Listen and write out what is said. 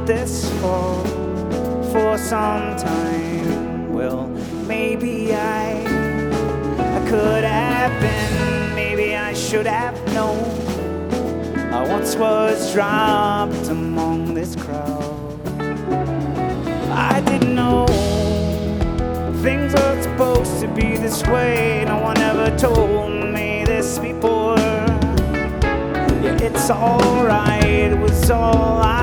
this for some time. Well, maybe I could have been, maybe I should have known. I once was dropped among this crowd. I didn't know things were supposed to be this way. No one ever told me this before. Yeah, it's alright, it was all I